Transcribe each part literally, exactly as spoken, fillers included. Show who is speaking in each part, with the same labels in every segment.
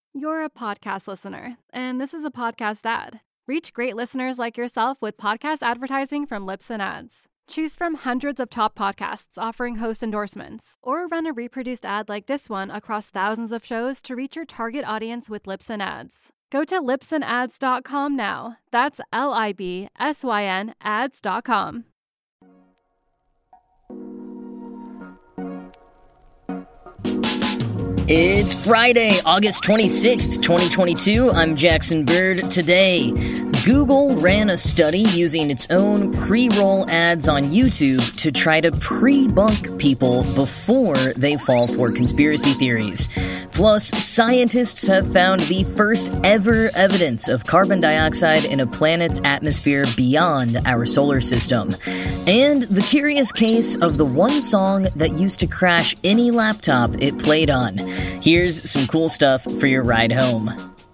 Speaker 1: You're a podcast listener, and this is a podcast ad. Reach great listeners like yourself with podcast advertising from Libsyn Ads. Choose from hundreds of top podcasts offering host endorsements, or run a reproduced ad like this one across thousands of shows to reach your target audience with Libsyn Ads. Go to libsyn ads dot com now. That's L I B S Y N ads dot com.
Speaker 2: It's Friday, August twenty-sixth, twenty twenty-two. I'm Jackson Bird. Today, Google ran a study using its own pre-roll ads on YouTube to try to pre-bunk people before they fall for conspiracy theories. Plus, scientists have found the first ever evidence of carbon dioxide in a planet's atmosphere beyond our solar system. And the curious case of the one song that used to crash any laptop it played on. Here's some cool stuff for your ride home.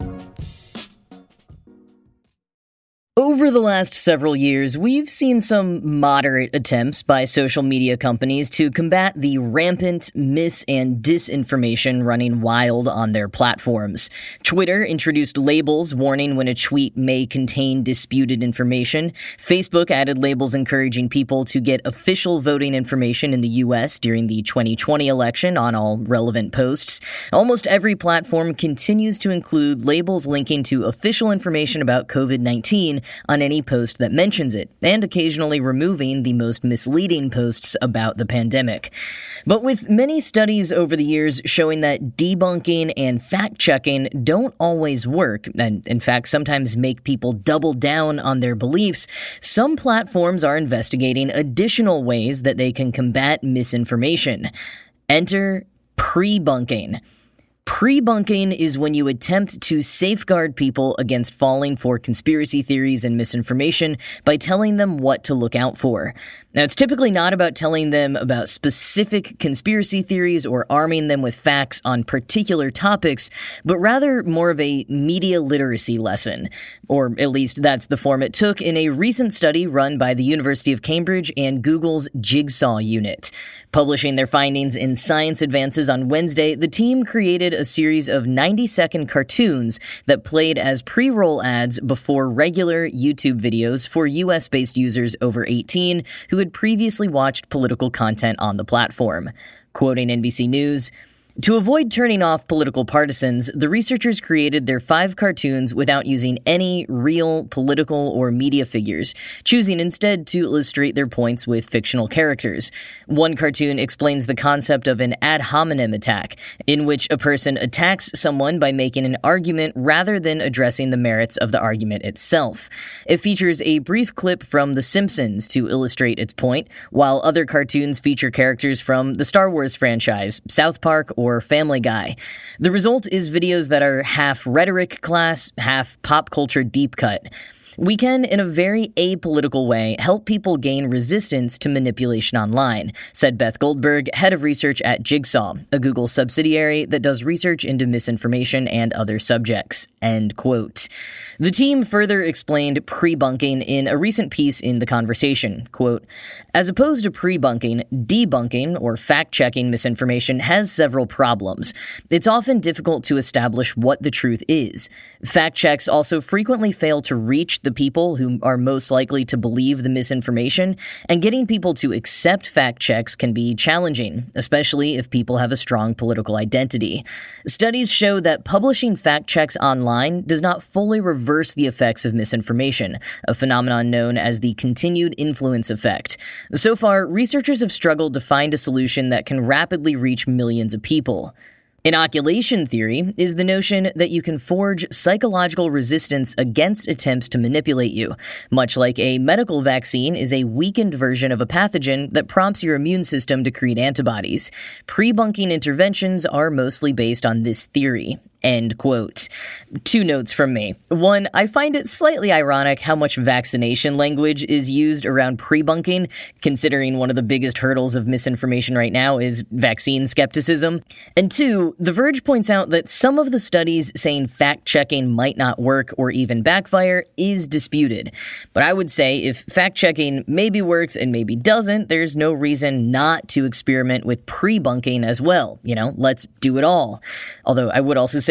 Speaker 2: Over the last several years, we've seen some moderate attempts by social media companies to combat the rampant mis- and disinformation running wild on their platforms. Twitter introduced labels warning when a tweet may contain disputed information. Facebook added labels encouraging people to get official voting information in the U S during the twenty twenty election on all relevant posts. Almost every platform continues to include labels linking to official information about covid nineteen on any post that mentions it, and occasionally removing the most misleading posts about the pandemic. But with many studies over the years showing that debunking and fact-checking don't always work, and in fact sometimes make people double down on their beliefs, some platforms are investigating additional ways that they can combat misinformation. Enter pre-bunking. Pre-bunking is when you attempt to safeguard people against falling for conspiracy theories and misinformation by telling them what to look out for. Now, it's typically not about telling them about specific conspiracy theories or arming them with facts on particular topics, but rather more of a media literacy lesson. Or at least that's the form it took in a recent study run by the University of Cambridge and Google's Jigsaw unit. Publishing their findings in Science Advances on Wednesday, the team created a series of ninety-second cartoons that played as pre-roll ads before regular YouTube videos for U S-based users over eighteen who had previously watched political content on the platform. Quoting N B C News, "To avoid turning off political partisans, the researchers created their five cartoons without using any real political or media figures, choosing instead to illustrate their points with fictional characters. One cartoon explains the concept of an ad hominem attack, in which a person attacks someone by making an argument rather than addressing the merits of the argument itself. It features a brief clip from The Simpsons to illustrate its point, while other cartoons feature characters from the Star Wars franchise, South Park, or or Family Guy. The result is videos that are half rhetoric class, half pop culture deep cut. We can, in a very apolitical way, help people gain resistance to manipulation online," said Beth Goldberg, head of research at Jigsaw, a Google subsidiary that does research into misinformation and other subjects. End quote. The team further explained pre-bunking in a recent piece in The Conversation. Quote, "As opposed to pre-bunking, debunking, or fact-checking misinformation has several problems. It's often difficult to establish what the truth is. Fact checks also frequently fail to reach the people who are most likely to believe the misinformation, and getting people to accept fact checks can be challenging, especially if people have a strong political identity. Studies show that publishing fact checks online does not fully reverse the effects of misinformation, a phenomenon known as the continued influence effect. So far, researchers have struggled to find a solution that can rapidly reach millions of people. Inoculation theory is the notion that you can forge psychological resistance against attempts to manipulate you, much like a medical vaccine is a weakened version of a pathogen that prompts your immune system to create antibodies. Pre-bunking interventions are mostly based on this theory. End quote. Two notes from me. One, I find it slightly ironic how much vaccination language is used around pre-bunking, considering one of the biggest hurdles of misinformation right now is vaccine skepticism. And two, The Verge points out that some of the studies saying fact-checking might not work or even backfire is disputed. But I would say if fact-checking maybe works and maybe doesn't, there's no reason not to experiment with pre-bunking as well. You know, let's do it all. Although I would also say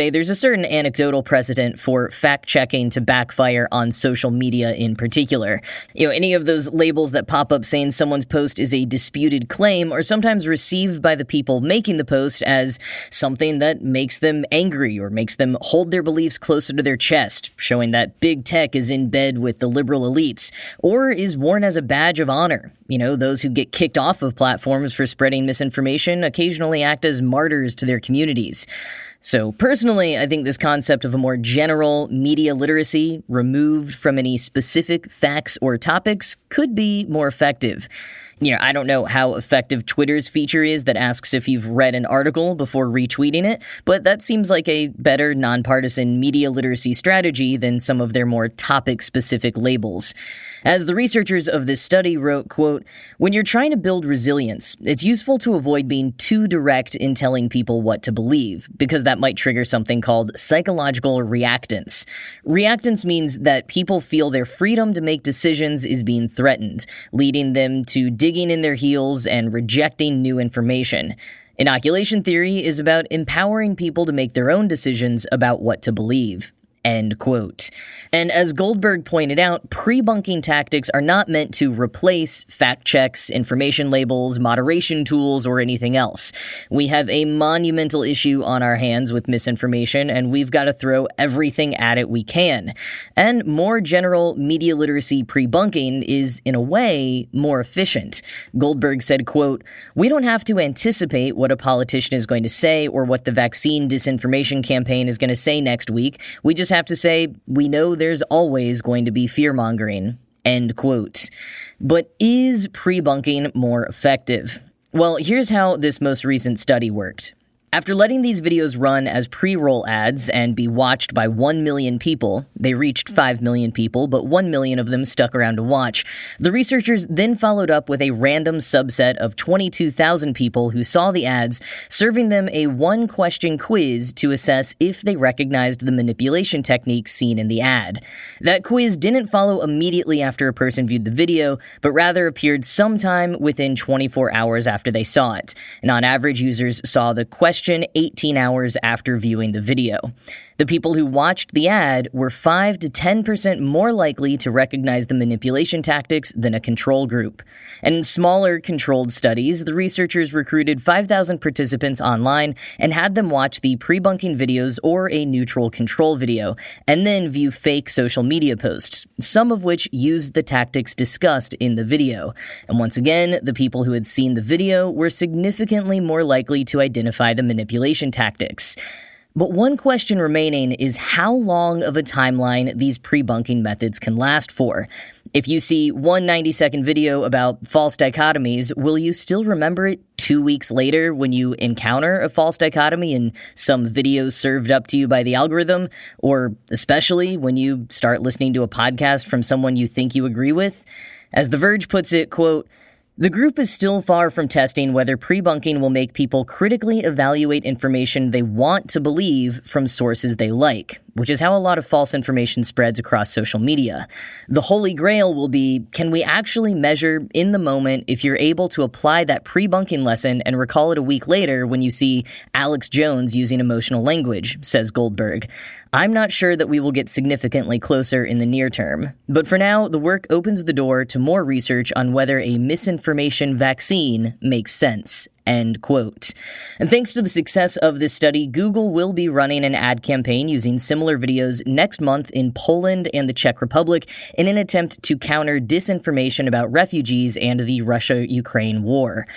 Speaker 2: say there's a certain anecdotal precedent for fact-checking to backfire on social media in particular. You know, any of those labels that pop up saying someone's post is a disputed claim are sometimes received by the people making the post as something that makes them angry or makes them hold their beliefs closer to their chest, showing that big tech is in bed with the liberal elites, or is worn as a badge of honor. You know, those who get kicked off of platforms for spreading misinformation occasionally act as martyrs to their communities. So personally, I think this concept of a more general media literacy, removed from any specific facts or topics, could be more effective. You know, I don't know how effective Twitter's feature is that asks if you've read an article before retweeting it, but that seems like a better nonpartisan media literacy strategy than some of their more topic-specific labels. As the researchers of this study wrote, quote, "When you're trying to build resilience, it's useful to avoid being too direct in telling people what to believe, because that might trigger something called psychological reactance. Reactance means that people feel their freedom to make decisions is being threatened, leading them to digging in their heels and rejecting new information. Inoculation theory is about empowering people to make their own decisions about what to believe." End quote. And as Goldberg pointed out, pre-bunking tactics are not meant to replace fact checks, information labels, moderation tools, or anything else. We have a monumental issue on our hands with misinformation, and we've got to throw everything at it we can. And more general media literacy pre-bunking is, in a way, more efficient. Goldberg said, quote, "We don't have to anticipate what a politician is going to say or what the vaccine disinformation campaign is going to say next week. We just have to say, we know there's always going to be fear-mongering." End quote. But is pre-bunking more effective? Well, here's how this most recent study worked. After letting these videos run as pre-roll ads and be watched by one million people, they reached five million people, but one million of them stuck around to watch. The researchers then followed up with a random subset of twenty-two thousand people who saw the ads, serving them a one-question quiz to assess if they recognized the manipulation techniques seen in the ad. That quiz didn't follow immediately after a person viewed the video, but rather appeared sometime within twenty-four hours after they saw it. And on average, users saw the question eighteen hours after viewing the video. The people who watched the ad were five to ten percent more likely to recognize the manipulation tactics than a control group. And in smaller, controlled studies, the researchers recruited five thousand participants online and had them watch the pre-bunking videos or a neutral control video, and then view fake social media posts, some of which used the tactics discussed in the video. And once again, the people who had seen the video were significantly more likely to identify the manipulation tactics. But one question remaining is how long of a timeline these pre-bunking methods can last for. If you see one ninety-second video about false dichotomies, will you still remember it two weeks later when you encounter a false dichotomy in some videos served up to you by the algorithm? Or especially when you start listening to a podcast from someone you think you agree with? As The Verge puts it, quote, "The group is still far from testing whether pre-bunking will make people critically evaluate information they want to believe from sources they like, which is how a lot of false information spreads across social media. The holy grail will be, can we actually measure in the moment if you're able to apply that pre-bunking lesson and recall it a week later when you see Alex Jones using emotional language," says Goldberg. "I'm not sure that we will get significantly closer in the near term. But for now, the work opens the door to more research on whether a misinformation vaccine makes sense." End quote. And thanks to the success of this study, Google will be running an ad campaign using similar videos next month in Poland and the Czech Republic in an attempt to counter disinformation about refugees and the Russia-Ukraine war.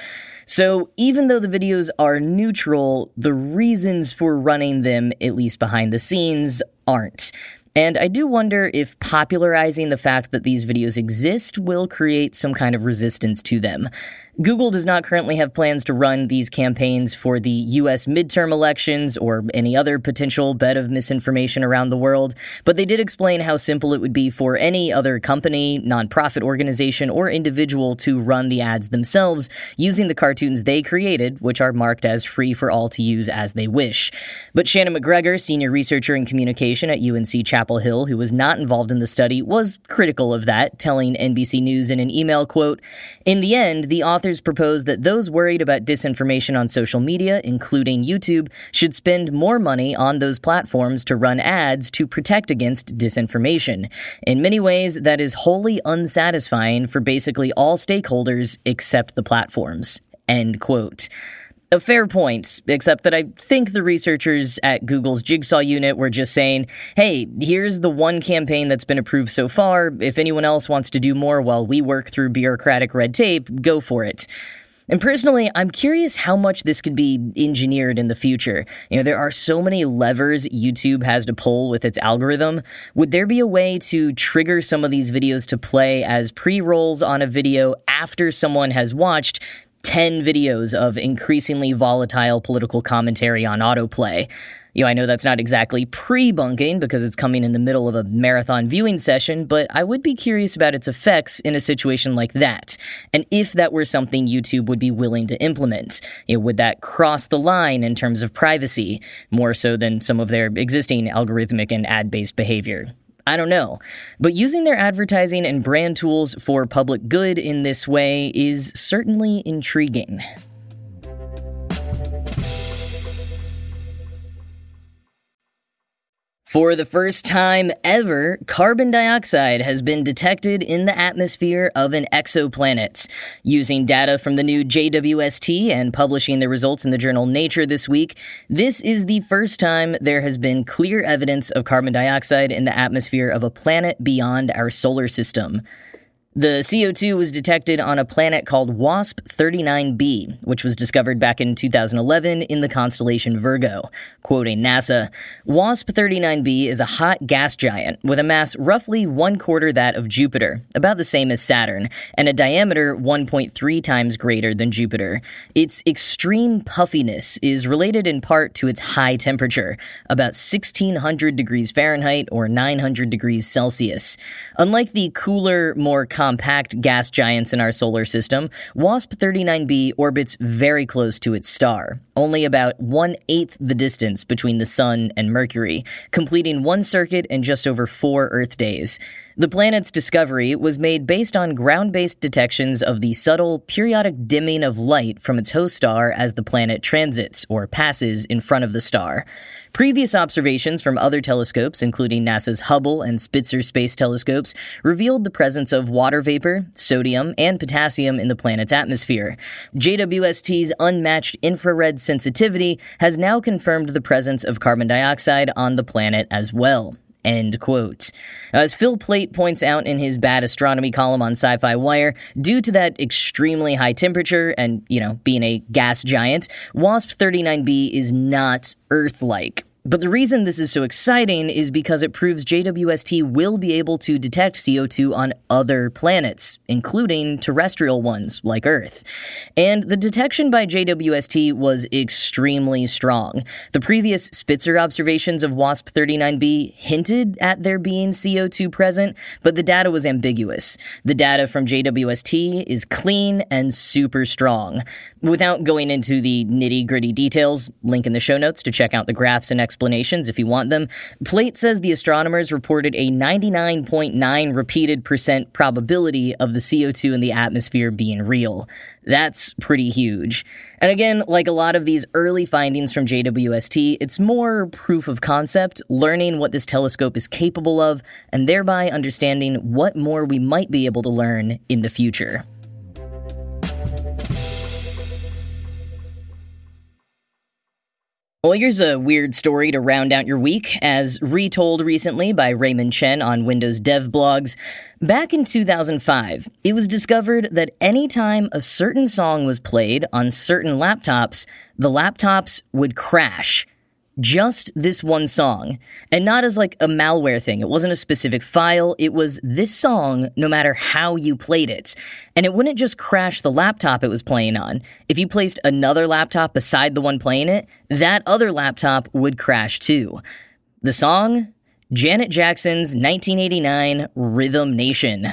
Speaker 2: So even though the videos are neutral, the reasons for running them, at least behind the scenes, aren't. And I do wonder if popularizing the fact that these videos exist will create some kind of resistance to them. Google does not currently have plans to run these campaigns for the U S midterm elections or any other potential bed of misinformation around the world, but they did explain how simple it would be for any other company, nonprofit organization, or individual to run the ads themselves using the cartoons they created, which are marked as free for all to use as they wish. But Shannon McGregor, senior researcher in communication at U N C Chapel Chapel Hill, who was not involved in the study, was critical of that, telling N B C News in an email, quote, "In the end, the authors propose that those worried about disinformation on social media, including YouTube, should spend more money on those platforms to run ads to protect against disinformation. In many ways, that is wholly unsatisfying for basically all stakeholders except the platforms." End quote. A fair point, except that I think the researchers at Google's Jigsaw unit were just saying, hey, here's the one campaign that's been approved so far. If anyone else wants to do more while we work through bureaucratic red tape, go for it. And personally, I'm curious how much this could be engineered in the future. You know, there are so many levers YouTube has to pull with its algorithm. Would there be a way to trigger some of these videos to play as pre-rolls on a video after someone has watched ten videos of increasingly volatile political commentary on autoplay? You know, I know that's not exactly pre-bunking because it's coming in the middle of a marathon viewing session, but I would be curious about its effects in a situation like that, and if that were something YouTube would be willing to implement. You know, would that cross the line in terms of privacy, more so than some of their existing algorithmic and ad-based behavior? I don't know, but using their advertising and brand tools for public good in this way is certainly intriguing. For the first time ever, carbon dioxide has been detected in the atmosphere of an exoplanet. Using data from the new J W S T and publishing the results in the journal Nature this week, this is the first time there has been clear evidence of carbon dioxide in the atmosphere of a planet beyond our solar system. The C O two was detected on a planet called WASP thirty-nine b, which was discovered back in two thousand eleven in the constellation Virgo. Quoting NASA, WASP thirty-nine b is a hot gas giant with a mass roughly one quarter that of Jupiter, about the same as Saturn, and a diameter one point three times greater than Jupiter. Its extreme puffiness is related in part to its high temperature, about sixteen hundred degrees Fahrenheit or nine hundred degrees Celsius. Unlike the cooler, more compact gas giants in our solar system, WASP thirty-nine b orbits very close to its star, only about one-eighth the distance between the Sun and Mercury, completing one circuit in just over four Earth days. The planet's discovery was made based on ground-based detections of the subtle, periodic dimming of light from its host star as the planet transits, or passes, in front of the star. Previous observations from other telescopes, including NASA's Hubble and Spitzer space telescopes, revealed the presence of water vapor, sodium, and potassium in the planet's atmosphere. J W S T's unmatched infrared sensitivity has now confirmed the presence of carbon dioxide on the planet as well. End quote. As Phil Plait points out in his Bad Astronomy column on Sci-Fi Wire, due to that extremely high temperature and, you know, being a gas giant, WASP thirty-nine b is not Earth-like. But the reason this is so exciting is because it proves J W S T will be able to detect C O two on other planets, including terrestrial ones like Earth. And the detection by J W S T was extremely strong. The previous Spitzer observations of WASP thirty-nine b hinted at there being C O two present, but the data was ambiguous. The data from J W S T is clean and super strong. Without going into the nitty-gritty details, link in the show notes to check out the graphs and explanations if you want them, Plait says the astronomers reported a ninety-nine point nine repeated percent probability of the C O two in the atmosphere being real. That's pretty huge. And again, like a lot of these early findings from J W S T, it's more proof of concept, learning what this telescope is capable of, and thereby understanding what more we might be able to learn in the future. Well, here's a weird story to round out your week, as retold recently by Raymond Chen on Windows Dev Blogs. Back in two thousand five, it was discovered that anytime a certain song was played on certain laptops, the laptops would crash. Just this one song. And not as like a malware thing. It wasn't a specific file. It was this song no matter how you played it. And it wouldn't just crash the laptop it was playing on. If you placed another laptop beside the one playing it, that other laptop would crash too. The song? Janet Jackson's nineteen eighty-nine Rhythm Nation.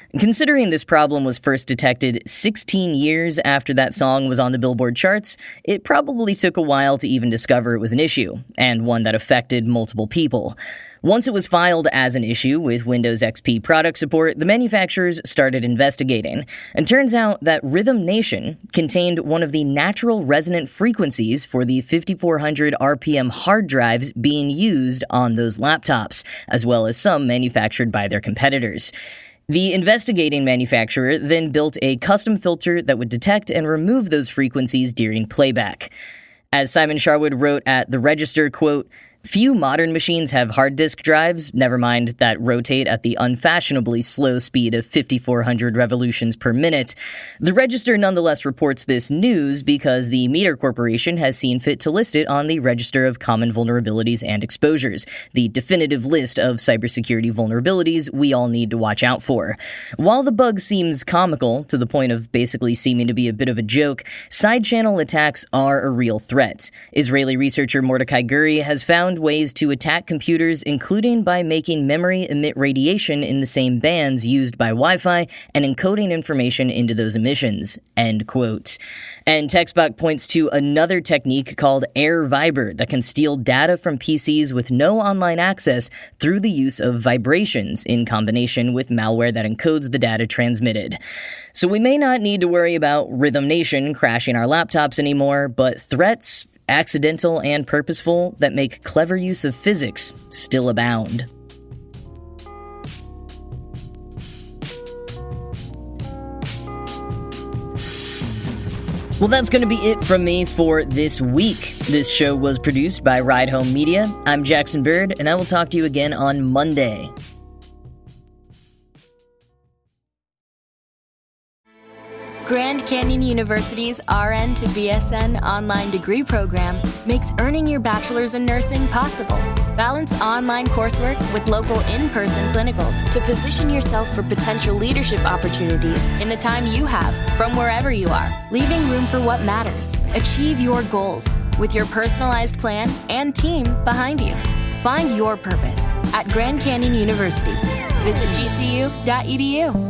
Speaker 2: Considering this problem was first detected sixteen years after that song was on the Billboard charts, it probably took a while to even discover it was an issue, and one that affected multiple people. Once it was filed as an issue with Windows X P product support, the manufacturers started investigating, and turns out that Rhythm Nation contained one of the natural resonant frequencies for the fifty-four hundred R P M hard drives being used on those laptops, as well as some manufactured by their competitors. The investigating manufacturer then built a custom filter that would detect and remove those frequencies during playback. As Simon Sharwood wrote at The Register, quote, "Few modern machines have hard disk drives, never mind that rotate at the unfashionably slow speed of fifty-four hundred revolutions per minute." The Register nonetheless reports this news because the Meter Corporation has seen fit to list it on the Register of Common Vulnerabilities and Exposures, the definitive list of cybersecurity vulnerabilities we all need to watch out for. While the bug seems comical, to the point of basically seeming to be a bit of a joke, side-channel attacks are a real threat. Israeli researcher Mordecai Guri has found ways to attack computers, including by making memory emit radiation in the same bands used by Wi-Fi and encoding information into those emissions, end quote. And TechSpot points to another technique called AirViber that can steal data from P Cs with no online access through the use of vibrations in combination with malware that encodes the data transmitted. So we may not need to worry about Rhythm Nation crashing our laptops anymore, but threats, accidental and purposeful, that make clever use of physics still abound. Well, that's going to be it from me for this week. This show was produced by Ride Home Media. I'm Jackson Bird, and I will talk to you again on Monday.
Speaker 3: Grand Canyon University's R N to B S N online degree program makes earning your bachelor's in nursing possible. Balance online coursework with local in-person clinicals to position yourself for potential leadership opportunities in the time you have from wherever you are, leaving room for what matters. Achieve your goals with your personalized plan and team behind you. Find your purpose at Grand Canyon University. Visit G C U dot E D U.